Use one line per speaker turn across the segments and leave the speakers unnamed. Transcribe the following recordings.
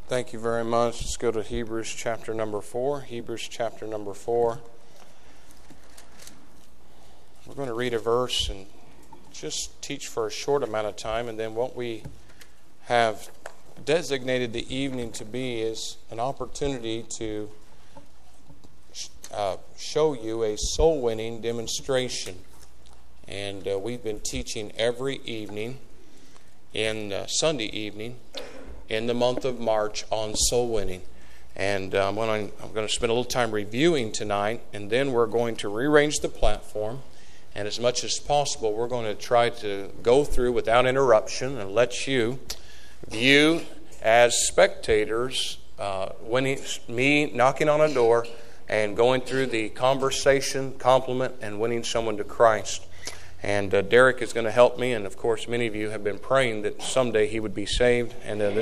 Thank you very much. Let's go to Hebrews chapter number 4. Hebrews chapter number 4. We're going to read a verse and just teach for a short amount of time, and then what we have designated the evening to be is an opportunity to show you a soul-winning demonstration. And we've been teaching every evening, Sunday evening, in the month of March on soul winning. And I'm going to spend a little time reviewing tonight, and then we're going to rearrange the platform. And as much as possible, we're going to try to go through without interruption and let you view as spectators me knocking on a door and going through the conversation, compliment, and winning someone to Christ. And Derek is going to help me, and of course many of you have been praying that someday he would be saved, and I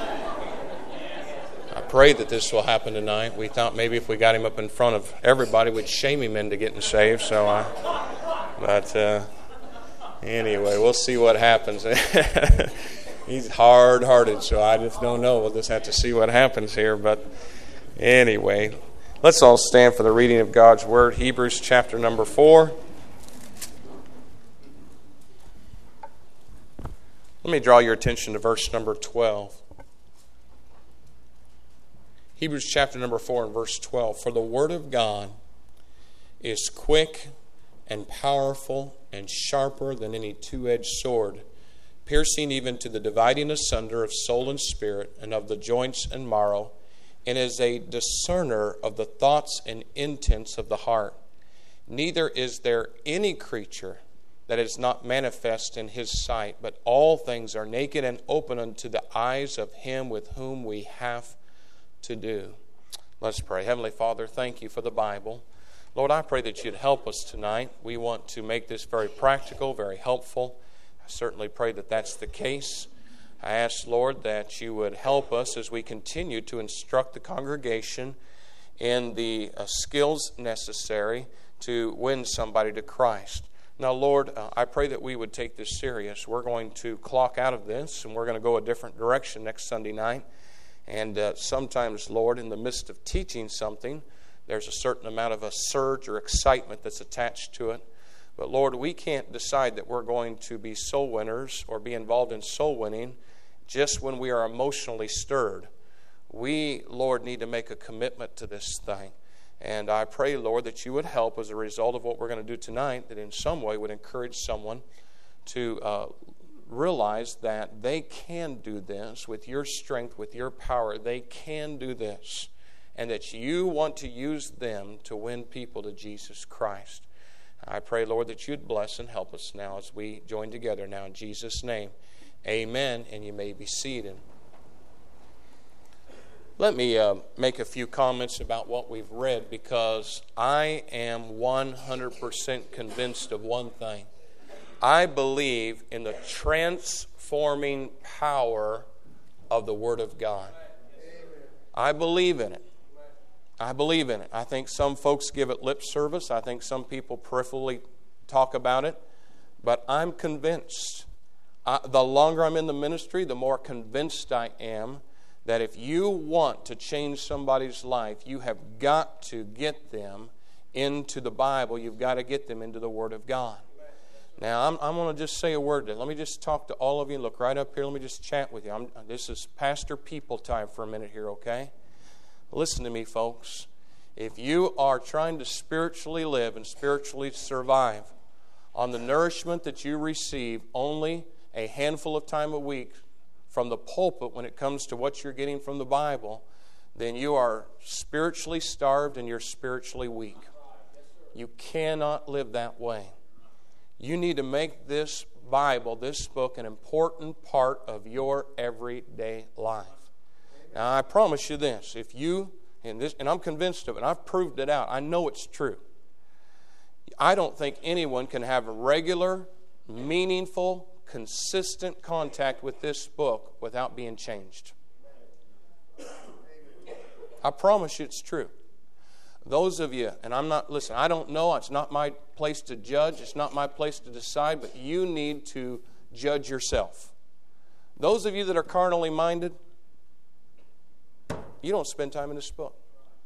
pray that this will happen tonight. We thought maybe if we got him up in front of everybody, we'd shame him into getting saved. But anyway, we'll see what happens. He's hard-hearted, so I just don't know. We'll just have to see what happens here. But anyway, let's all stand for the reading of God's Word. Hebrews chapter number 4. Let me draw your attention to verse number 12. Hebrews chapter number 4 and verse 12. For the word of God is quick and powerful and sharper than any two-edged sword, piercing even to the dividing asunder of soul and spirit and of the joints and marrow, and is a discerner of the thoughts and intents of the heart. Neither is there any creature that is not manifest in his sight, but all things are naked and open unto the eyes of him with whom we have to do. Let's pray. Heavenly Father, thank you for the Bible. Lord, I pray that you'd help us tonight. We want to make this very practical, very helpful. I certainly pray that that's the case. I ask, Lord, that you would help us as we continue to instruct the congregation in the skills necessary to win somebody to Christ. Now, Lord, I pray that we would take this serious. We're going to clock out of this, and we're going to go a different direction next Sunday night. And sometimes, Lord, in the midst of teaching something, there's a certain amount of a surge or excitement that's attached to it. But, Lord, we can't decide that we're going to be soul winners or be involved in soul winning just when we are emotionally stirred. We, Lord, need to make a commitment to this thing. And I pray, Lord, that you would help as a result of what we're going to do tonight, that in some way would encourage someone to realize that they can do this with your strength, with your power. They can do this. And that you want to use them to win people to Jesus Christ. I pray, Lord, that you'd bless and help us now as we join together now in Jesus' name. Amen. And you may be seated. Let me make a few comments about what we've read, because I am 100% convinced of one thing. I believe in the transforming power of the Word of God. I believe in it. I believe in it. I think some folks give it lip service. I think some people peripherally talk about it. But I'm convinced. The longer I'm in the ministry, the more convinced I am that if you want to change somebody's life, you have got to get them into the Bible. You've got to get them into the Word of God. Now, I'm going to just say a word. Let me just talk to all of you. Look right up here. Let me just chat with you. This is Pastor People time for a minute here, okay? Listen to me, folks. If you are trying to spiritually live and spiritually survive on the nourishment that you receive only a handful of time a week from the pulpit when it comes to what you're getting from the Bible, then you are spiritually starved and you're spiritually weak. You cannot live that way. You need to make this Bible, this book, an important part of your everyday life. Now, I promise you this, if you, and I'm convinced of it, and I've proved it out, I know it's true. I don't think anyone can have a regular, meaningful, consistent contact with this book without being changed. I promise you it's true. Those of you, and listen, I don't know, it's not my place to judge, it's not my place to decide, but you need to judge yourself. Those of you that are carnally minded, you don't spend time in this book.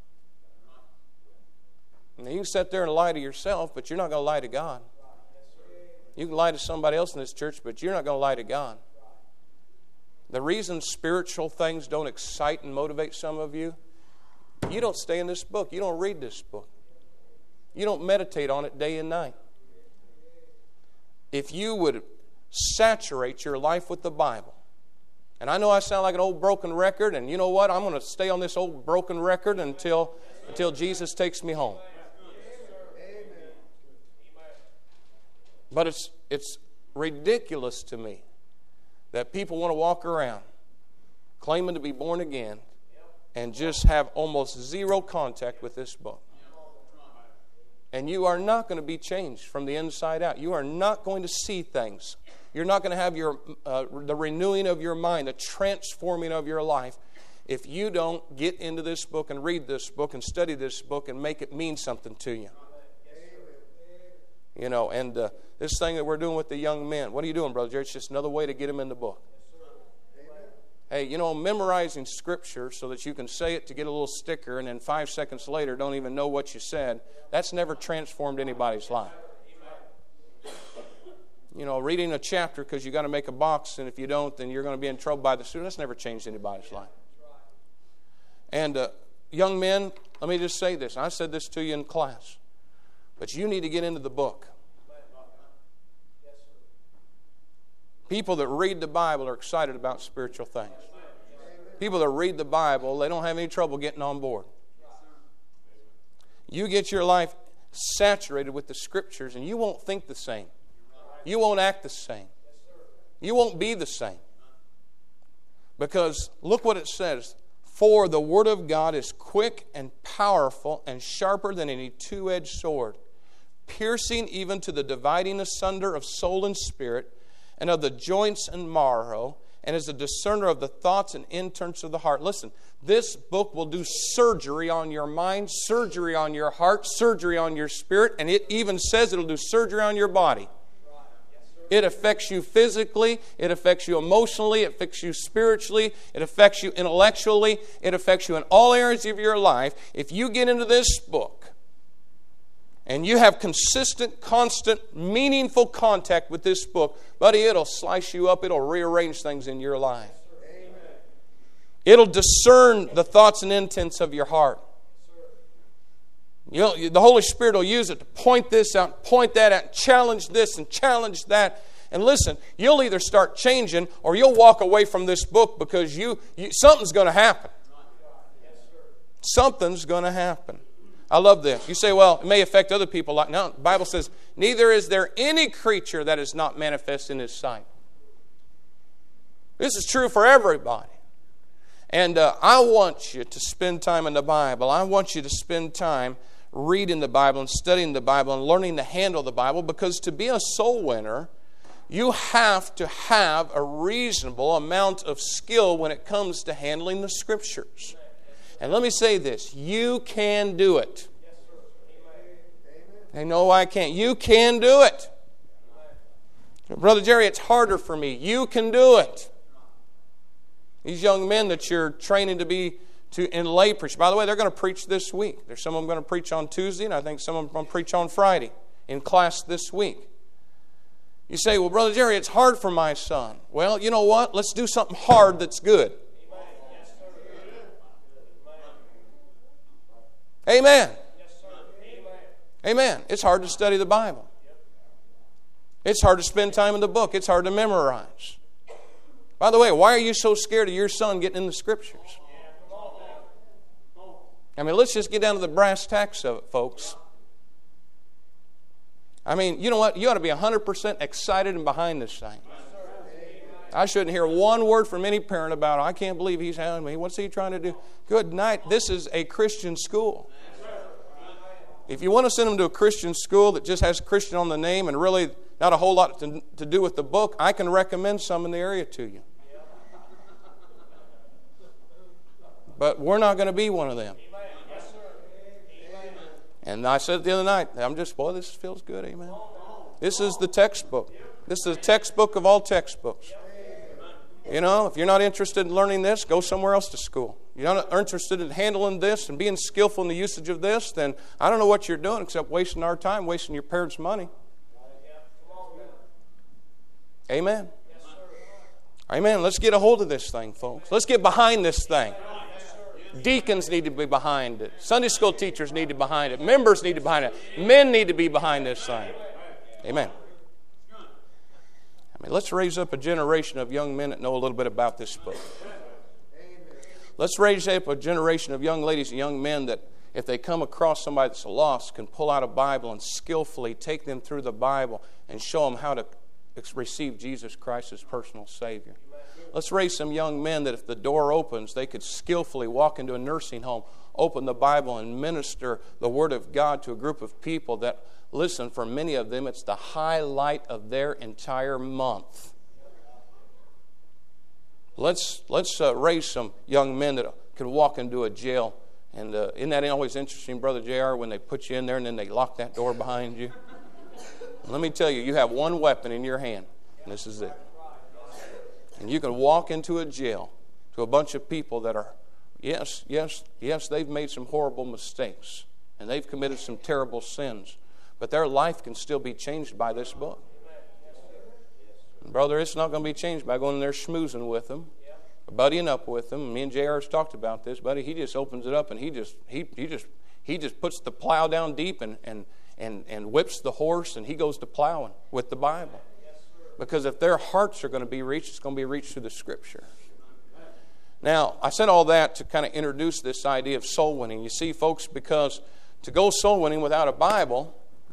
Now, you can sit there and lie to yourself, but you're not going to lie to God. You can lie to somebody else in this church, but you're not going to lie to God. The reason spiritual things don't excite and motivate some of you, you don't stay in this book. You don't read this book. You don't meditate on it day and night. If you would saturate your life with the Bible, and I know I sound like an old broken record, and you know what? I'm going to stay on this old broken record until Jesus takes me home. But it's ridiculous to me that people want to walk around claiming to be born again and just have almost zero contact with this book. And you are not going to be changed from the inside out. You are not going to see things. You're not going to have the renewing of your mind, the transforming of your life, if you don't get into this book and read this book and study this book and make it mean something to you. You know, and this thing that we're doing with the young men, what are you doing, Brother Jerry? It's just another way to get them in the book. Hey, you know, memorizing Scripture so that you can say it to get a little sticker and then 5 seconds later don't even know what you said, that's never transformed anybody's life. You know, reading a chapter because you got to make a box, and if you don't, then you're going to be in trouble by the student, that's never changed anybody's life. And young men, let me just say this. I said this to you in class. But you need to get into the book. People that read the Bible are excited about spiritual things. People that read the Bible, they don't have any trouble getting on board. You get your life saturated with the Scriptures and you won't think the same. You won't act the same. You won't be the same. Because look what it says. For the Word of God is quick and powerful and sharper than any two-edged sword, piercing even to the dividing asunder of soul and spirit, and of the joints and marrow, and is a discerner of the thoughts and intents of the heart. Listen, this book will do surgery on your mind, surgery on your heart, surgery on your spirit, and it even says it'll do surgery on your body. It affects you physically, it affects you emotionally, it affects you spiritually, it affects you intellectually, it affects you in all areas of your life. If you get into this book and you have consistent, constant, meaningful contact with this book, buddy, it'll slice you up, it'll rearrange things in your life. Amen. It'll discern the thoughts and intents of your heart. You know, the Holy Spirit will use it to point this out, point that out, challenge this and challenge that. And listen, you'll either start changing or you'll walk away from this book because something's going to happen. Something's going to happen. I love this. You say, well, it may affect other people. No, the Bible says, neither is there any creature that is not manifest in His sight. This is true for everybody. And I want you to spend time in the Bible. I want you to spend time reading the Bible and studying the Bible and learning to handle the Bible, because to be a soul winner, you have to have a reasonable amount of skill when it comes to handling the Scriptures. And let me say this, you can do it. Hey, no, I can't. You can do it. Brother Jerry, it's harder for me. You can do it. These young men that you're training to be in lay preach. By the way, they're going to preach this week. There's some of them going to preach on Tuesday, and I think some of them going to preach on Friday in class this week. You say, well, Brother Jerry, it's hard for my son. Well, you know what? Let's do something hard that's good. Amen. Amen. It's hard to study the Bible. It's hard to spend time in the book. It's hard to memorize. By the way, why are you so scared of your son getting in the Scriptures? I mean, let's just get down to the brass tacks of it, folks. I mean, you know what? You ought to be 100% excited and behind this thing. I shouldn't hear one word from any parent about, I can't believe he's having me. What's he trying to do? Good night. This is a Christian school. If you want to send them to a Christian school that just has Christian on the name and really not a whole lot to do with the book, I can recommend some in the area to you. But we're not going to be one of them. And I said the other night, this feels good, amen. This is the textbook. This is the textbook of all textbooks. You know, if you're not interested in learning this, go somewhere else to school. you're not interested in handling this and being skillful in the usage of this, then I don't know what you're doing except wasting our time, wasting your parents' money. Amen. Amen. Let's get a hold of this thing, folks. Let's get behind this thing. Deacons need to be behind it. Sunday school teachers need to be behind it. Members need to be behind it. Men need to be behind this thing. Amen. Let's raise up a generation of young men that know a little bit about this book. Let's raise up a generation of young ladies and young men that, if they come across somebody that's lost, can pull out a Bible and skillfully take them through the Bible and show them how to receive Jesus Christ as personal Savior. Let's raise some young men that if the door opens, they could skillfully walk into a nursing home, open the Bible, and minister the Word of God to a group of people that, listen, for many of them, it's the highlight of their entire month. Let's raise some young men that can walk into a jail. And isn't that always interesting, Brother J.R., when they put you in there and then they lock that door behind you? Let me tell you, you have one weapon in your hand, and this is it. And you can walk into a jail to a bunch of people that are, yes, they've made some horrible mistakes, and they've committed some terrible sins, but their life can still be changed by this book. And brother, it's not going to be changed by going in there schmoozing with them, or buddying up with them. Me and J.R.'s talked about this, buddy. He just opens it up and he just puts the plow down deep and whips the horse, and he goes to plowing with the Bible. Because if their hearts are going to be reached, it's going to be reached through the Scripture. Now, I said all that to kind of introduce this idea of soul winning. You see, folks, because to go soul winning without a Bible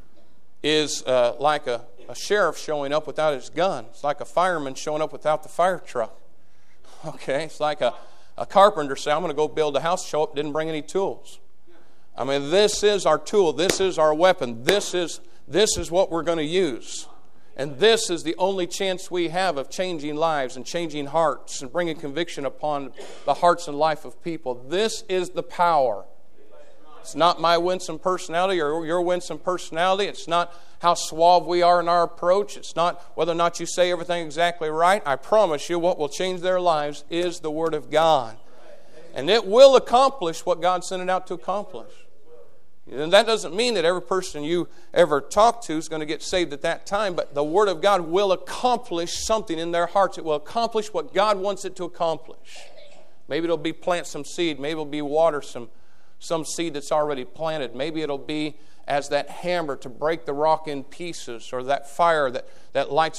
is like a sheriff showing up without his gun. It's like a fireman showing up without the fire truck. Okay? It's like a carpenter saying, I'm going to go build a house, show up, didn't bring any tools. I mean, this is our tool. This is our weapon. This is what we're going to use. And this is the only chance we have of changing lives and changing hearts and bringing conviction upon the hearts and life of people. This is the power. It's not my winsome personality or your winsome personality. It's not how suave we are in our approach. It's not whether or not you say everything exactly right. I promise you what will change their lives is the Word of God. And it will accomplish what God sent it out to accomplish. And that doesn't mean that every person you ever talk to is going to get saved at that time, but the Word of God will accomplish something in their hearts. It will accomplish what God wants it to accomplish. Maybe it'll be plant some seed. Maybe it'll be water some seed that's already planted. Maybe it'll be as that hammer to break the rock in pieces, or that fire that lights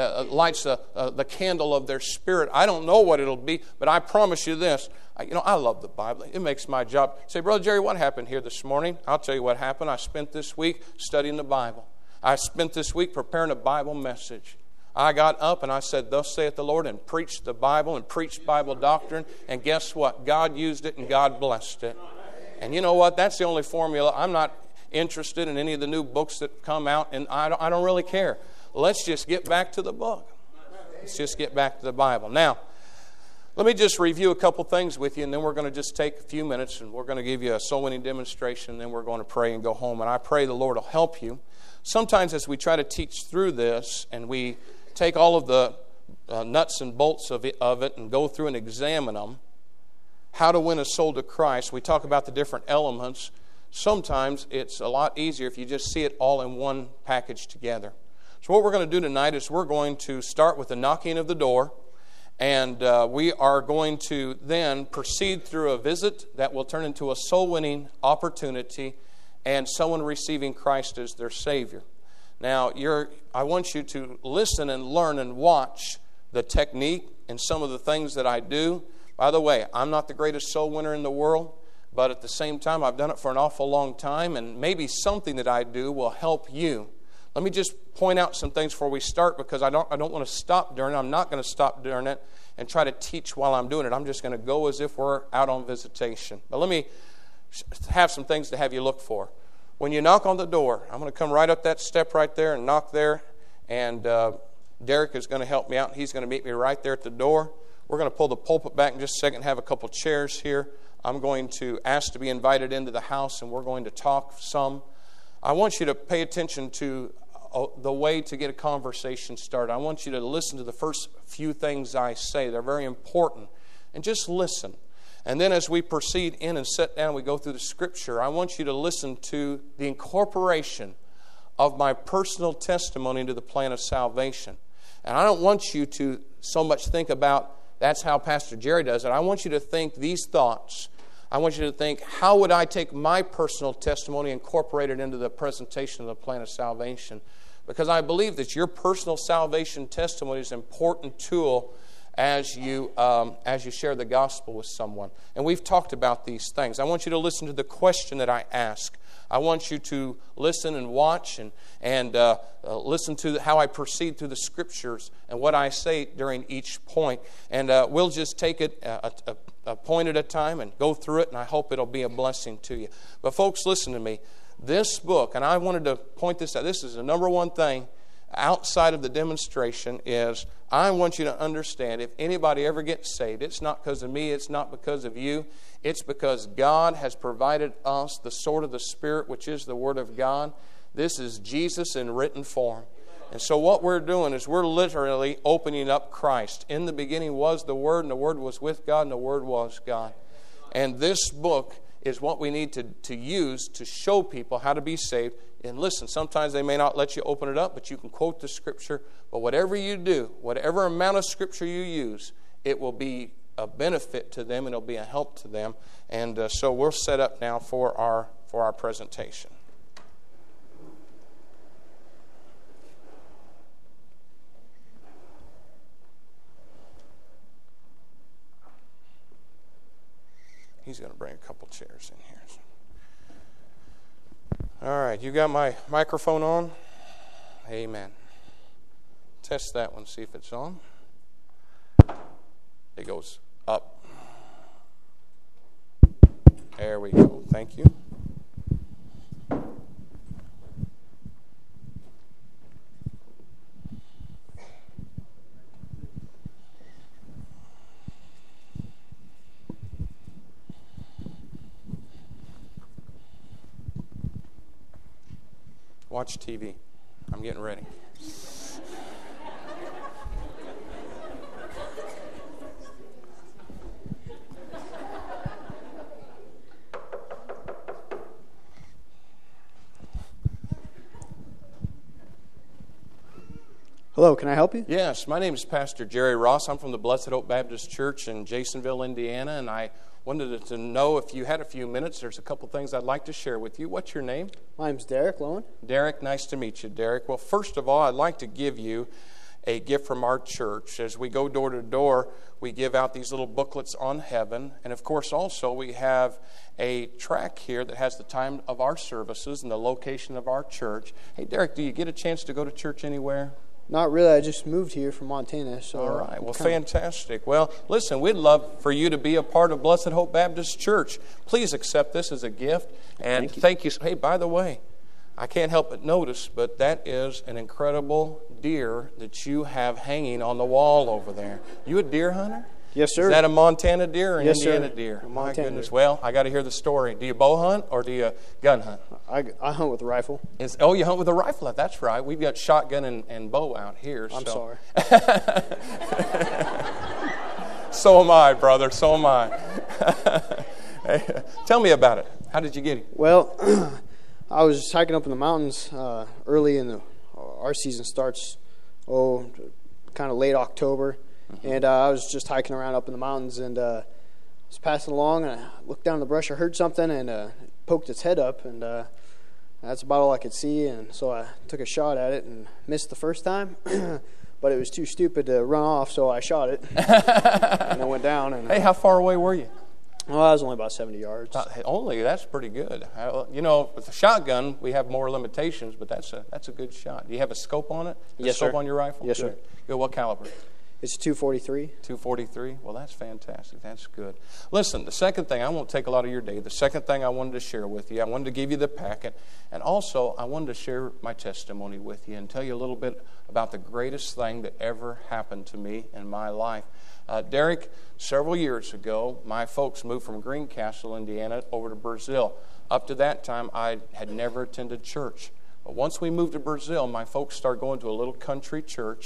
the candle of their spirit. I don't know what it'll be, but I promise you this. I love the Bible. It makes my job. Say, Brother Jerry, what happened here this morning? I'll tell you what happened. I spent this week studying the Bible. I spent this week preparing a Bible message. I got up and I said, Thus saith the Lord, and preached the Bible and preached Bible doctrine. And guess what? God used it and God blessed it. And you know what? That's the only formula. I'm not interested in any of the new books that come out, and I don't really care. Let's just get back to the book. Let's just get back to the Bible. Now, let me just review a couple things with you, and then we're going to just take a few minutes, and we're going to give you a soul-winning demonstration, and then we're going to pray and go home. And I pray the Lord will help you. Sometimes as we try to teach through this, and we take all of the nuts and bolts of it and go through and examine them, how to win a soul to Christ, we talk about the different elements. Sometimes it's a lot easier if you just see it all in one package together. So what we're going to do tonight is we're going to start with the knocking of the door. And we are going to then proceed through a visit that will turn into a soul-winning opportunity and someone receiving Christ as their Savior. Now, I want you to listen and learn and watch the technique and some of the things that I do. By the way, I'm not the greatest soul winner in the world, but at the same time, I've done it for an awful long time, and maybe something that I do will help you. Let me just point out some things before we start, because I don't want to stop during it. I'm not going to stop during it and try to teach while I'm doing it. I'm just going to go as if we're out on visitation. But let me have some things to have you look for. When you knock on the door, I'm going to come right up that step right there and knock there. And Derek is going to help me out. He's going to meet me right there at the door. We're going to pull the pulpit back in just a second, have a couple chairs here. I'm going to ask to be invited into the house, and we're going to talk some. I want you to pay attention to the way to get a conversation started. I want you to listen to the first few things I say. They're very important. And just listen. And then as we proceed in and sit down, we go through the Scripture, I want you to listen to the incorporation of my personal testimony into the plan of salvation. And I don't want you to so much think about that's how Pastor Jerry does it. I want you to think these thoughts. I want you to think, how would I take my personal testimony and incorporate it into the presentation of the plan of salvation? Because I believe that your personal salvation testimony is an important tool as you share the gospel with someone. And we've talked about these things. I want you to listen to the question that I ask. I want you to listen and watch and listen to how I proceed through the Scriptures and what I say during each point. And we'll just take it a point at a time and go through it, and I hope it'll be a blessing to you. But folks, listen to me. This book, and I wanted to point this out, this is the number one thing outside of the demonstration is I want you to understand if anybody ever gets saved, it's not because of me, it's not because of you, it's because God has provided us the sword of the Spirit, which is the Word of God. This is Jesus in written form. And so what we're doing is we're literally opening up Christ. In the beginning was the Word, and the Word was with God, and the Word was God. And this book is what we need to use to show people how to be saved. And listen, sometimes they may not let you open it up, but you can quote the Scripture. But whatever you do, whatever amount of Scripture you use, it will be a benefit to them and it'll be a help to them. And so we're set up now for our presentation. He's going to bring a couple chairs in here. All right, you got my microphone on? Amen. Test that one, see if it's on. It goes up. There we go. Thank you. Watch TV. I'm getting ready.
Hello, can I help you?
Yes, my name is Pastor Jerry Ross. I'm from the Blessed Hope Baptist Church in Jasonville, Indiana, and I wanted to know if you had a few minutes. There's a couple things I'd like to share with you. What's your name?
My name's Derek Lowen.
Derek, nice to meet you, Derek. Well, first of all, I'd like to give you a gift from our church. As we go door to door, we give out these little booklets on heaven. And of course, also, we have a track here that has the time of our services and the location of our church. Hey, Derek, do you get a chance to go to church anywhere?
Not really. I just moved here from Montana. So
all right. Well, fantastic. Well, listen, we'd love for you to be a part of Blessed Hope Baptist Church. Please accept this as a gift. And thank you. Hey, by the way, I can't help but notice, but that is an incredible deer that you have hanging on the wall over there. You a deer hunter?
Yes, sir.
Is that a Montana deer or an
yes,
Indiana
sir.
deer?
Montana
My goodness.
Deer.
Well, I got to hear the story. Do you bow hunt or do you gun hunt?
I hunt with a rifle.
Oh, you hunt with a rifle. That's right. We've got shotgun and bow out here.
I'm sorry.
So am I, brother. So am I. Hey, tell me about it. How did you get it?
Well, I was hiking up in the mountains early in our season starts, kind of late October. Mm-hmm. And I was just hiking around up in the mountains and I was passing along and I looked down in the brush. I heard something and it poked its head up and that's about all I could see. And so I took a shot at it and missed the first time. But it was too stupid to run off, so I shot it. And I went down. And
hey, how far away were you?
Well, I was only about 70 yards.
Only? That's pretty good. You know, with the shotgun, we have more limitations, but that's a good shot. Do you have a scope on it?
Yes,
scope
sir.
on your rifle?
Yes,
good.
sir.
Good. What caliber?
It's 243.
243? Well, that's fantastic. That's good. Listen, the second thing, I won't take a lot of your day. The second thing I wanted to share with you, I wanted to give you the packet, and also I wanted to share my testimony with you and tell you a little bit about the greatest thing that ever happened to me in my life. Derek, several years ago, my folks moved from Greencastle, Indiana, over to Brazil. Up to that time, I had never attended church. But once we moved to Brazil, my folks started going to a little country church,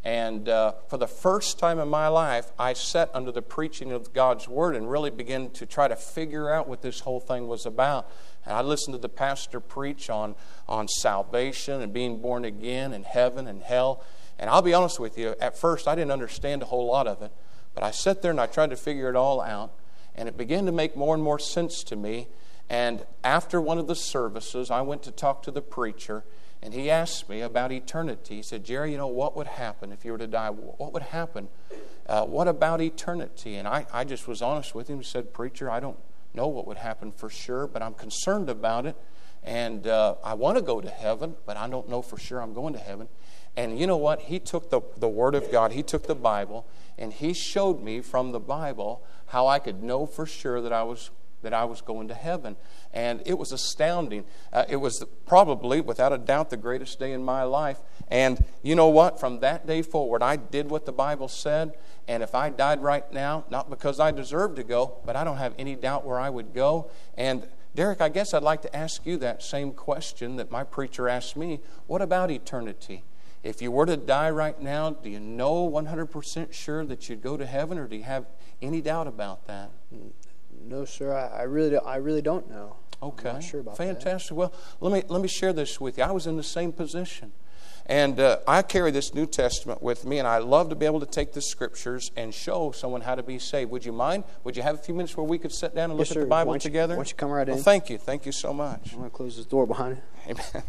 And for the first time in my life, I sat under the preaching of God's Word and really began to try to figure out what this whole thing was about. And I listened to the pastor preach on salvation and being born again and heaven and hell. And I'll be honest with you, at first I didn't understand a whole lot of it. But I sat there and I tried to figure it all out. And it began to make more and more sense to me. And after one of the services, I went to talk to the preacher. And he asked me about eternity. He said, Jerry, what would happen if you were to die? What would happen? What about eternity? And I just was honest with him. He said, Preacher, I don't know what would happen for sure, but I'm concerned about it. And I want to go to heaven, but I don't know for sure I'm going to heaven. And you know what? He took the Word of God, he took the Bible, and he showed me from the Bible how I could know for sure that I was going to heaven. And it was astounding. It was probably, without a doubt, the greatest day in my life. And you know what? From that day forward, I did what the Bible said. And if I died right now, not because I deserved to go, but I don't have any doubt where I would go. And Derek, I guess I'd like to ask you that same question that my preacher asked me. What about eternity? If you were to die right now, do you know 100% sure that you'd go to heaven, or do you have any doubt about that?
No, sir. I really don't know.
Okay.
I'm not sure about
Fantastic. Well, let me share this with you. I was in the same position. And I carry this New Testament with me, and I love to be able to take the Scriptures and show someone how to be saved. Would you mind? Would you have a few minutes where we could sit down and look at the Bible together?
Why don't you come right in?
Well, thank you. Thank you so much.
I'm going to close this door behind you.
Amen.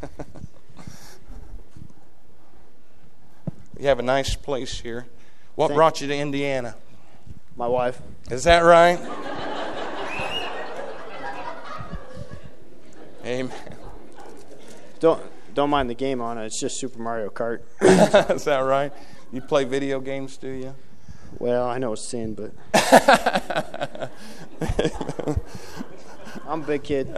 You have a nice place here. What brought you to Indiana?
My wife.
Is that right? Amen.
Don't mind the game on it. It's just Super Mario Kart.
Is that right? You play video games, do you?
Well, I know it's sin, but I'm a big kid.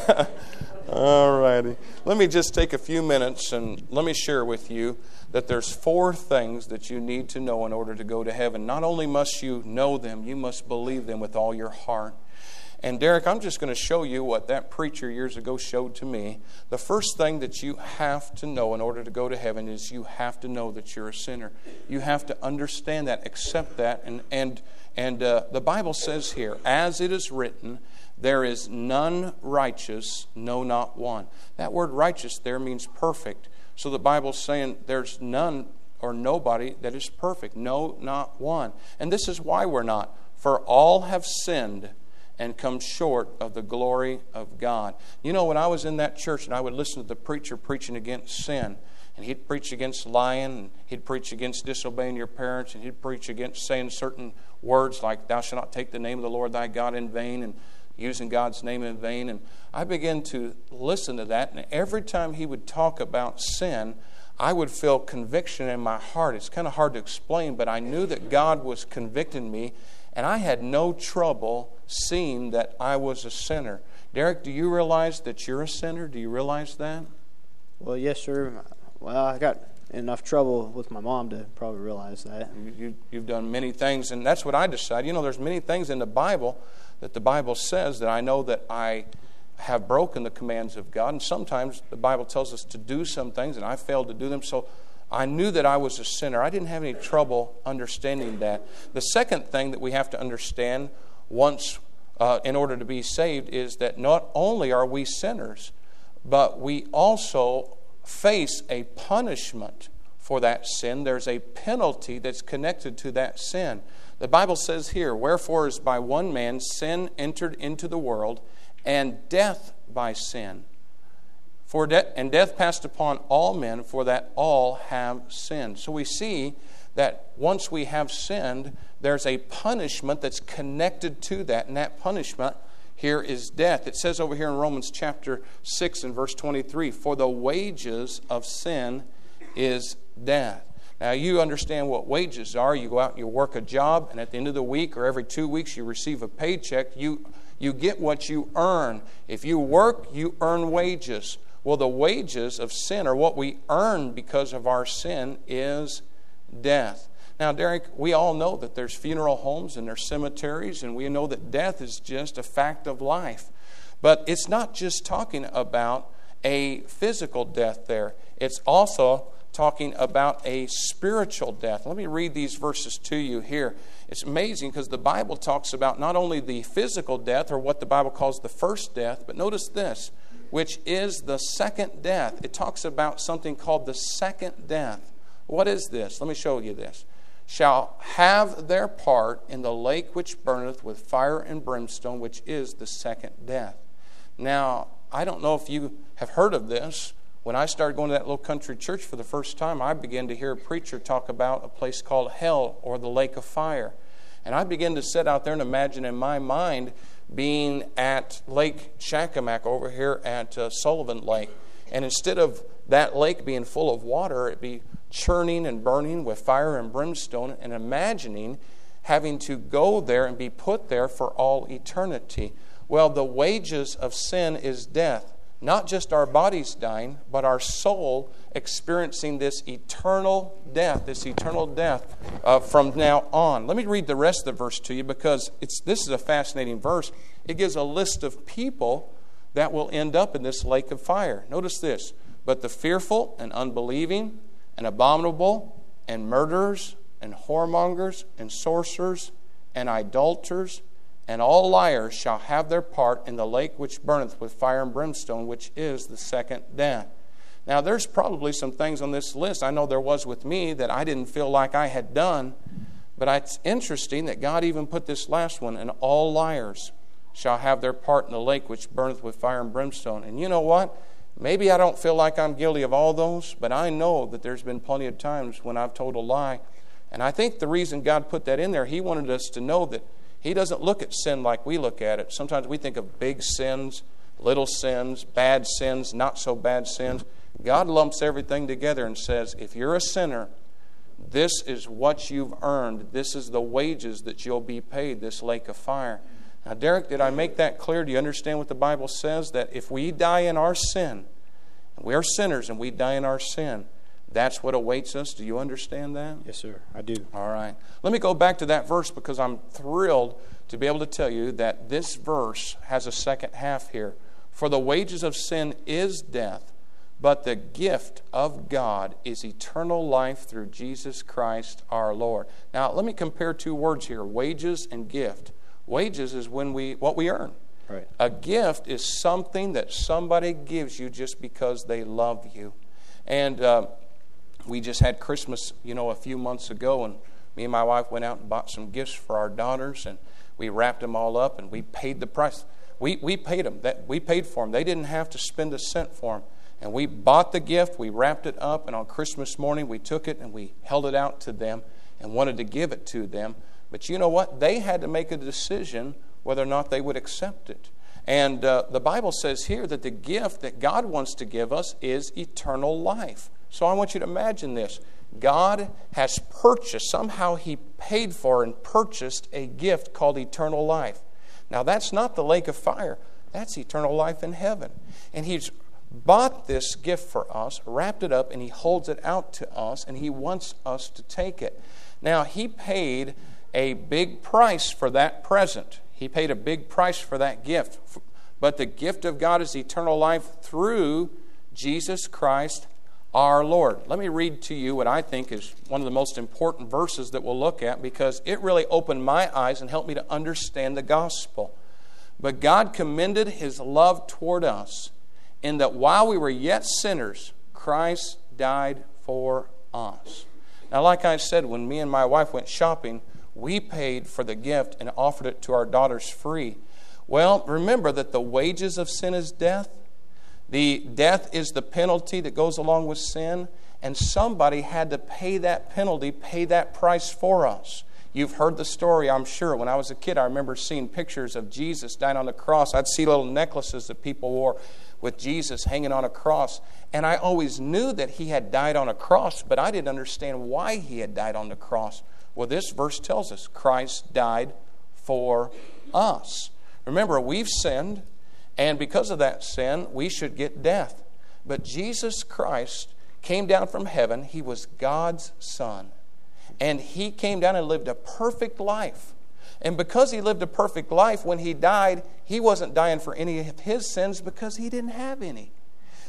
All righty. Let me just take a few minutes and let me share with you that there's 4 things that you need to know in order to go to heaven. Not only must you know them, you must believe them with all your heart. And Derek, I'm just going to show you what that preacher years ago showed to me. The first thing that you have to know in order to go to heaven is you have to know that you're a sinner. You have to understand that, accept that, and the Bible says here, as it is written, there is none righteous, no, not one. That word righteous there means perfect. So the Bible's saying there's none or nobody that is perfect. No, not one. And this is why we're not. For all have sinned and come short of the glory of God. You know, when I was in that church and I would listen to the preacher preaching against sin, and he'd preach against lying, and he'd preach against disobeying your parents, and he'd preach against saying certain words like, thou shalt not take the name of the Lord thy God in vain, and using God's name in vain. And I began to listen to that, and every time he would talk about sin, I would feel conviction in my heart. It's kind of hard to explain, but I knew that God was convicting me, and I had no trouble seeing that I was a sinner. Derek, do you realize that you're a sinner? Do you realize that?
Well, yes, sir. Well, I got enough trouble with my mom to probably realize that.
You've done many things, and that's what I decided. You know, there's many things in the Bible that the Bible says that I know that I have broken the commands of God, and sometimes the Bible tells us to do some things, and I failed to do them, so I knew that I was a sinner. I didn't have any trouble understanding that. The second thing that we have to understand once in order to be saved is that not only are we sinners, but we also face a punishment for that sin. There's a penalty that's connected to that sin. The Bible says here, wherefore is by one man sin entered into the world, and death by sin. And death passed upon all men, for that all have sinned. So we see that once we have sinned, there's a punishment that's connected to that, and that punishment here is death. It says over here in Romans chapter 6 and verse 23, for the wages of sin is death. Now, you understand what wages are. You go out and you work a job, and at the end of the week or every 2 weeks you receive a paycheck. You get what you earn. If you work, you earn wages. Well, the wages of sin, or what we earn because of our sin, is death. Now, Derek, we all know that there's funeral homes and there's cemeteries, and we know that death is just a fact of life. But it's not just talking about a physical death there. It's also talking about a spiritual death. Let me read these verses to you here. It's amazing because the Bible talks about not only the physical death, or what the Bible calls the first death, but notice this, which is the second death. It talks about something called the second death. What is this? Let me show you this. Shall have their part in the lake which burneth with fire and brimstone, which is the second death. Now, I don't know if you have heard of this. When I started going to that little country church for the first time, I began to hear a preacher talk about a place called hell, or the lake of fire. And I began to sit out there and imagine in my mind being at Lake Shakamak over here at Sullivan Lake. And instead of that lake being full of water, it'd be churning and burning with fire and brimstone, and imagining having to go there and be put there for all eternity. Well, the wages of sin is death. Not just our bodies dying, but our soul experiencing this eternal death from now on. Let me read the rest of the verse to you, because this is a fascinating verse. It gives a list of people that will end up in this lake of fire. Notice this. But the fearful and unbelieving and abominable and murderers and whoremongers and sorcerers and idolaters and all liars shall have their part in the lake which burneth with fire and brimstone, which is the second death. Now, there's probably some things on this list, I know there was with me, that I didn't feel like I had done. But it's interesting that God even put this last one, and all liars shall have their part in the lake which burneth with fire and brimstone. And you know what? Maybe I don't feel like I'm guilty of all those, but I know that there's been plenty of times when I've told a lie. And I think the reason God put that in there, He wanted us to know that He doesn't look at sin like we look at it. Sometimes we think of big sins, little sins, bad sins, not so bad sins. God lumps everything together and says, if you're a sinner, this is what you've earned. This is the wages that you'll be paid, this lake of fire. Now, Derek, did I make that clear? Do you understand what the Bible says? That if we die in our sin, and we are sinners and we die in our sin, that's what awaits us. Do you understand that?
Yes, sir. I do.
All right. Let me go back to that verse, because I'm thrilled to be able to tell you that this verse has a second half here. For the wages of sin is death, but the gift of God is eternal life through Jesus Christ our Lord. Now, let me compare two words here, wages and gift. Wages is what we earn.
Right. A
gift is something that somebody gives you just because they love you. And we just had Christmas, a few months ago, and me and my wife went out and bought some gifts for our daughters, and we wrapped them all up, and we paid the price. We paid them. We paid for them. They didn't have to spend a cent for them. And we bought the gift, we wrapped it up, and on Christmas morning we took it and we held it out to them and wanted to give it to them. But you know what? They had to make a decision whether or not they would accept it. And the Bible says here that the gift that God wants to give us is eternal life. So I want you to imagine this. God has purchased, somehow He paid for and purchased a gift called eternal life. Now that's not the lake of fire. That's eternal life in heaven. And He's bought this gift for us, wrapped it up, and He holds it out to us, and He wants us to take it. Now, He paid a big price for that present. He paid a big price for that gift. But the gift of God is eternal life through Jesus Christ our Lord. Let me read to you what I think is one of the most important verses that we'll look at, because it really opened my eyes and helped me to understand the gospel. But God commended His love toward us, in that while we were yet sinners, Christ died for us. Now, like I said, when me and my wife went shopping, we paid for the gift and offered it to our daughters free. Well, remember that the wages of sin is death. The death is the penalty that goes along with sin, and somebody had to pay that penalty, pay that price for us. You've heard the story, I'm sure. When I was a kid, I remember seeing pictures of Jesus dying on the cross. I'd see little necklaces that people wore with Jesus hanging on a cross. And I always knew that He had died on a cross, but I didn't understand why He had died on the cross. Well, this verse tells us Christ died for us. Remember, we've sinned, and because of that sin, we should get death. But Jesus Christ came down from heaven. He was God's Son. And He came down and lived a perfect life. And because He lived a perfect life, when He died, He wasn't dying for any of His sins because He didn't have any.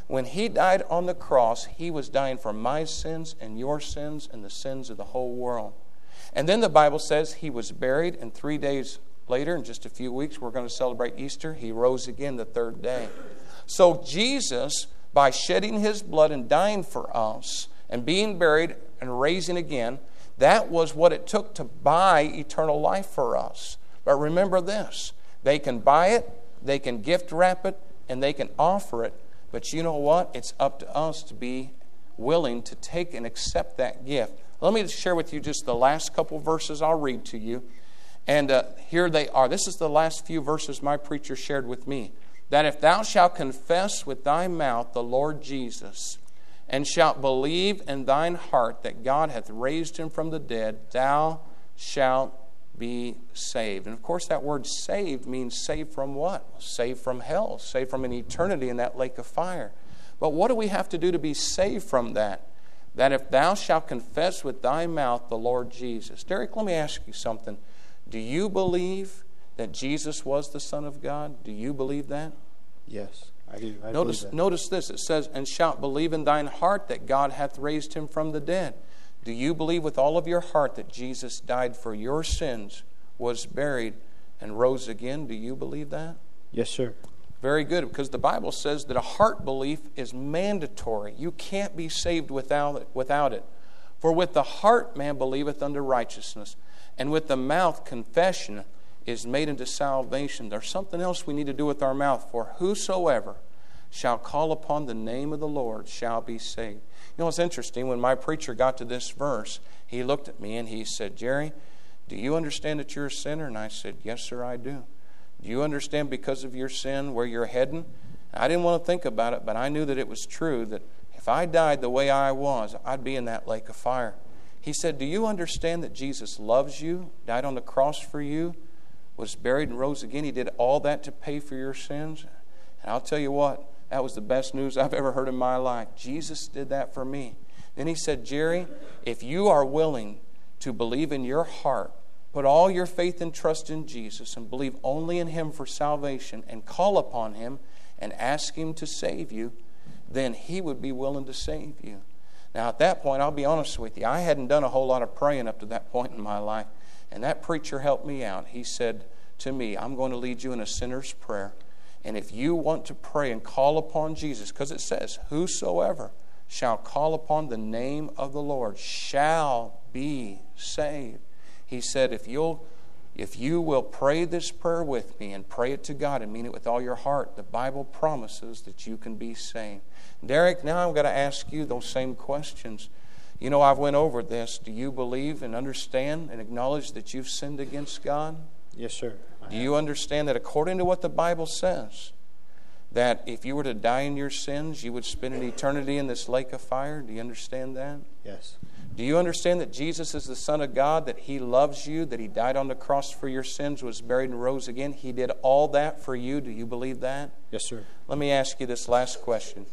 When He died on the cross, He was dying for my sins and your sins and the sins of the whole world. And then the Bible says He was buried, and 3 days later, in just a few weeks, we're going to celebrate Easter, He rose again the third day. So Jesus, by shedding His blood and dying for us and being buried and raising again, that was what it took to buy eternal life for us. But remember this, they can buy it, they can gift wrap it, and they can offer it. But you know what? It's up to us to be willing to take and accept that gift. Let me share with you just the last couple verses I'll read to you. And here they are. This is the last few verses my preacher shared with me. That if thou shalt confess with thy mouth the Lord Jesus, and shalt believe in thine heart that God hath raised Him from the dead, thou shalt be saved. And of course that word saved means saved from what? Saved from hell, saved from an eternity in that lake of fire. But what do we have to do to be saved from that? That if thou shalt confess with thy mouth the Lord Jesus. Derek, let me ask you something. Do you believe that Jesus was the Son of God? Do you believe that?
Yes, I do.
Notice this. It says, and shalt believe in thine heart that God hath raised Him from the dead. Do you believe with all of your heart that Jesus died for your sins, was buried, and rose again? Do you believe that?
Yes, sir.
Very good, because the Bible says that a heart belief is mandatory. You can't be saved without it. For with the heart man believeth unto righteousness, and with the mouth confession is made unto salvation. There's something else we need to do with our mouth. For whosoever shall call upon the name of the Lord shall be saved. You know, it's interesting. When my preacher got to this verse, he looked at me and he said, Jerry, do you understand that you're a sinner? And I said, yes, sir, I do. Do you understand because of your sin where you're heading? I didn't want to think about it, but I knew that it was true, that if I died the way I was, I'd be in that lake of fire. He said, do you understand that Jesus loves you, died on the cross for you, was buried and rose again? He did all that to pay for your sins. And I'll tell you what, that was the best news I've ever heard in my life. Jesus did that for me. Then he said, Jerry, if you are willing to believe in your heart, put all your faith and trust in Jesus and believe only in Him for salvation and call upon Him and ask Him to save you, then He would be willing to save you. Now at that point, I'll be honest with you, I hadn't done a whole lot of praying up to that point in my life. And that preacher helped me out. He said to me, I'm going to lead you in a sinner's prayer. And if you want to pray and call upon Jesus, because it says, whosoever shall call upon the name of the Lord shall be saved. He said, if you will pray this prayer with me and pray it to God and mean it with all your heart, the Bible promises that you can be saved. Derek, now I'm going to ask you those same questions. You know, I've went over this. Do you believe and understand and acknowledge that you've sinned against God?
Yes, sir.
Do you understand that according to what the Bible says, that if you were to die in your sins, you would spend an eternity in this lake of fire? Do you understand that?
Yes.
Do you understand that Jesus is the Son of God, that He loves you, that He died on the cross for your sins, was buried and rose again? He did all that for you. Do you believe that?
Yes, sir.
Let me ask you this last question.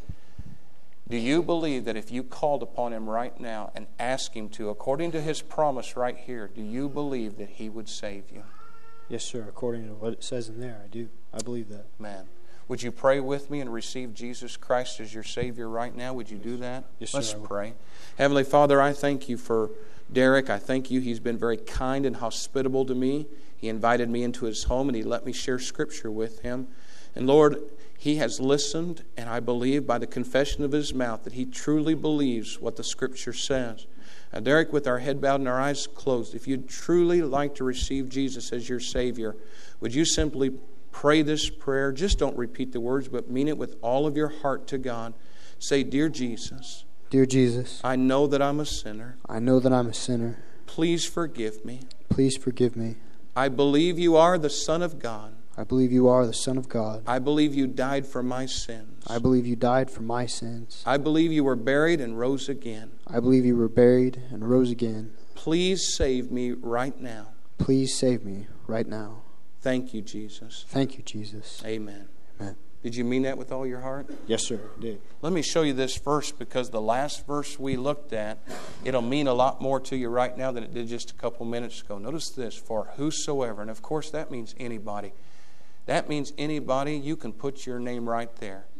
Do you believe that if you called upon Him right now and asked Him to, according to His promise right here, do you believe that He would save you?
Yes, sir. According to what it says in there, I do. I believe that.
Man. Would you pray with me and receive Jesus Christ as your Savior right now? Would you do that?
Yes, sir.
Let's pray. Heavenly Father, I thank You for Derek. I thank You. He's been very kind and hospitable to me. He invited me into his home and he let me share Scripture with him. And Lord, he has listened, and I believe by the confession of his mouth that he truly believes what the Scripture says. Now, Derek, with our head bowed and our eyes closed, if you'd truly like to receive Jesus as your Savior, would you simply pray this prayer? Just don't repeat the words, but mean it with all of your heart to God. Say, Dear Jesus.
Dear Jesus.
I know that I'm a sinner.
I know that I'm a sinner.
Please forgive me.
Please forgive me.
I believe You are the Son of God.
I believe You are the Son of God.
I believe You died for my sins.
I believe You died for my sins.
I believe You were buried and rose again.
I believe You were buried and rose again.
Please save me right now.
Please save me right now.
Thank You, Jesus.
Thank You, Jesus.
Amen.
Amen.
Did you mean that with all your heart?
Yes, sir, I did.
Let me show you this verse, because the last verse we looked at, it'll mean a lot more to you right now than it did just a couple minutes ago. Notice this, for whosoever, and of course that means anybody. That means anybody. You can put your name right there.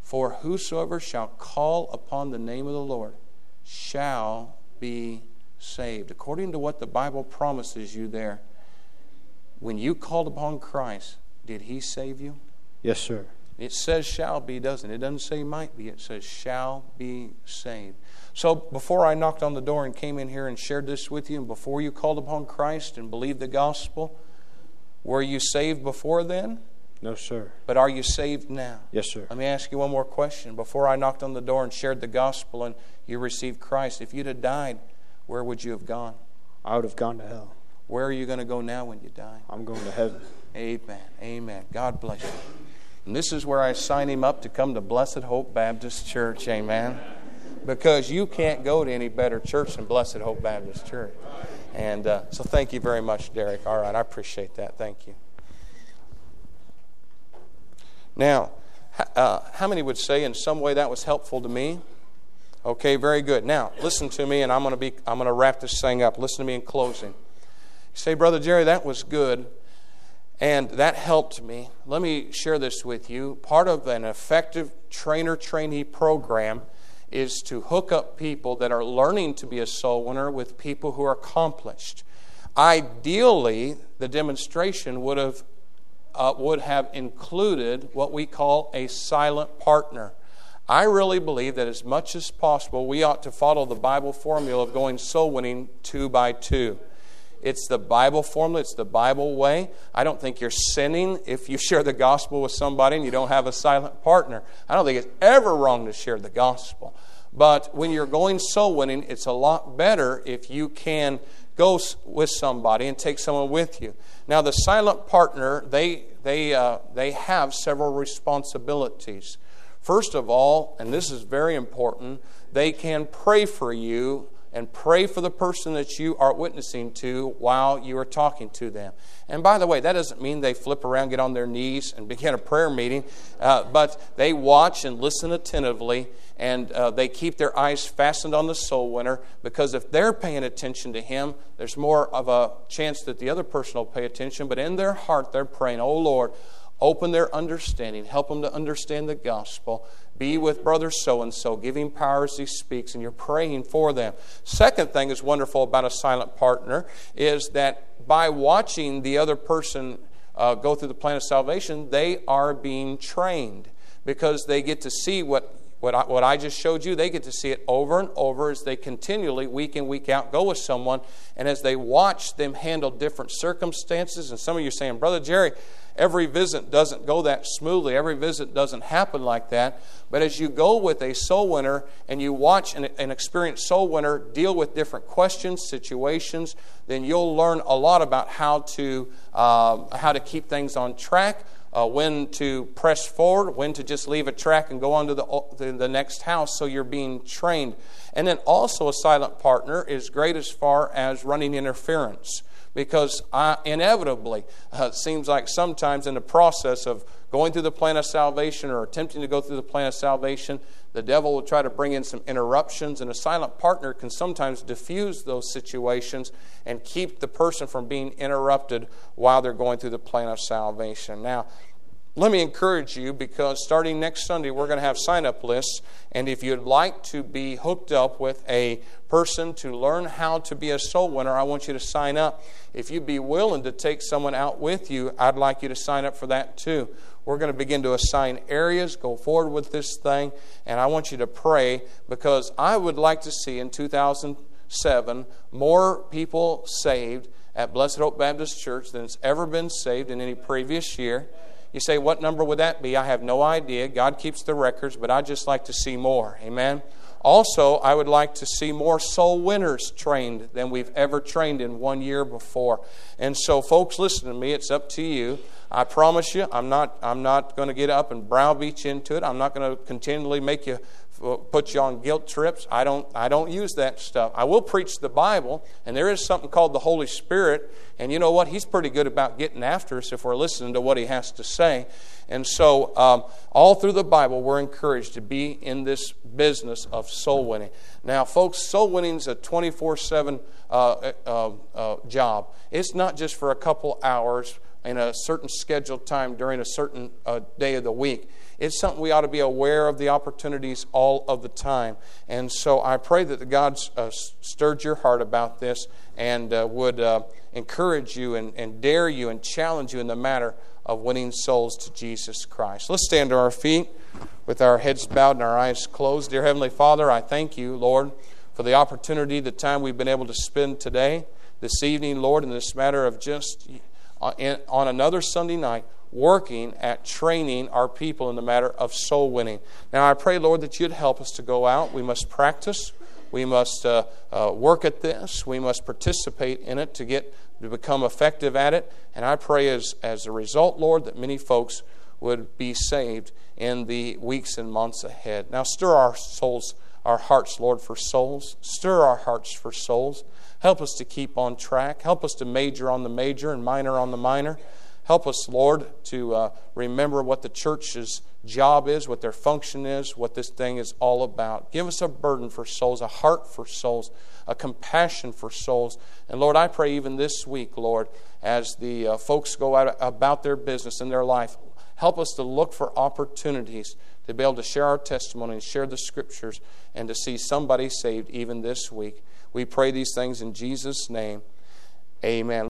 For whosoever shall call upon the name of the Lord shall be saved. According to what the Bible promises you there, when you called upon Christ, did He save you?
Yes, sir.
It says shall be, doesn't it? It doesn't say might be. It says shall be saved. So before I knocked on the door and came in here and shared this with you, and before you called upon Christ and believed the gospel, were you saved before then?
No, sir.
But are you saved now?
Yes, sir.
Let me ask you one more question. Before I knocked on the door and shared the gospel and you received Christ, if you'd have died, where would you have gone?
I would have gone to hell.
Where are you going to go now when you die?
I'm going to heaven.
Amen. Amen. God bless you. And this is where I sign him up to come to Blessed Hope Baptist Church. Amen. Because you can't go to any better church than Blessed Hope Baptist Church. And so thank you very much, Derek. All right, I appreciate that. Thank you. Now, how many would say in some way that was helpful to me? Okay, very good. Now, listen to me, and I'm going to wrap this thing up. Listen to me in closing. You say, Brother Jerry, that was good, and that helped me. Let me share this with you. Part of an effective trainer-trainee program is to hook up people that are learning to be a soul winner with people who are accomplished. Ideally, the demonstration would have included what we call a silent partner. I really believe that as much as possible, we ought to follow the Bible formula of going soul winning 2 by 2. It's the Bible formula. It's the Bible way. I don't think you're sinning if you share the gospel with somebody and you don't have a silent partner. I don't think it's ever wrong to share the gospel. But when you're going soul winning, it's a lot better if you can go with somebody and take someone with you. Now, the silent partner, they have several responsibilities. First of all, and this is very important, they can pray for you and pray for the person that you are witnessing to while you are talking to them. And by the way, that doesn't mean they flip around, get on their knees, and begin a prayer meeting, but they watch and listen attentively, and they keep their eyes fastened on the soul winner, because if they're paying attention to him, there's more of a chance that the other person will pay attention, but in their heart they're praying, oh Lord, open their understanding, help them to understand the gospel, be with brother so-and-so, give him power as he speaks, and you're praying for them. Second thing is wonderful about a silent partner is that by watching the other person go through the plan of salvation, they are being trained, because they get to see what I just showed you. They get to see it over and over as they continually, week in, week out, go with someone, and as they watch them handle different circumstances. And some of you are saying, Brother Jerry, every visit doesn't go that smoothly. Every visit doesn't happen like that. But as you go with a soul winner and you watch an experienced soul winner deal with different questions, situations, then you'll learn a lot about how to keep things on track, when to press forward, when to just leave a track and go on to the next house, so you're being trained. And then also a silent partner is great as far as running interference, because inevitably, it seems like sometimes in the process of going through the plan of salvation or attempting to go through the plan of salvation, the devil will try to bring in some interruptions, and a silent partner can sometimes diffuse those situations and keep the person from being interrupted while they're going through the plan of salvation. Now, let me encourage you, because starting next Sunday, we're going to have sign-up lists, and if you'd like to be hooked up with a person to learn how to be a soul winner, I want you to sign up. If you'd be willing to take someone out with you, I'd like you to sign up for that too. We're going to begin to assign areas, go forward with this thing, and I want you to pray, because I would like to see in 2007 more people saved at Blessed Hope Baptist Church than has ever been saved in any previous year. You say, what number would that be? I have no idea. God keeps the records, but I'd just like to see more. Amen? Also, I would like to see more soul winners trained than we've ever trained in 1 year before. And so, folks, listen to me. It's up to you. I promise you, I'm not going to get up and browbeat you into it. I'm not going to continually make you put you on guilt trips. I don't use that stuff. I will preach the Bible, and there is something called the Holy Spirit, and you know what? He's pretty good about getting after us if we're listening to what He has to say. And so all through the Bible, we're encouraged to be in this business of soul winning. Now, folks, soul winning is a 24/7 job. It's not just for a couple hours in a certain scheduled time during a certain day of the week. It's something we ought to be aware of the opportunities all of the time. And so I pray that God's stirred your heart about this and would encourage you and dare you and challenge you in the matter of winning souls to Jesus Christ. Let's stand to our feet with our heads bowed and our eyes closed. Dear Heavenly Father, I thank you, Lord, for the opportunity, the time we've been able to spend today, this evening, Lord, in this matter of just on another Sunday night, working at training our people in the matter of soul winning. Now I pray, Lord, that you'd help us to go out. We must practice. We must work at this. We must participate in it to become effective at it. And I pray as a result, Lord, that many folks would be saved in the weeks and months ahead. Now stir our souls, our hearts, Lord, for souls. Stir our hearts for souls. Help us to keep on track. Help us to major on the major and minor on the minor. Help us, Lord, to remember what the church's job is, what their function is, what this thing is all about. Give us a burden for souls, a heart for souls, a compassion for souls. And Lord, I pray even this week, Lord, as the folks go out about their business and their life, help us to look for opportunities to be able to share our testimony and share the Scriptures and to see somebody saved even this week. We pray these things in Jesus' name. Amen.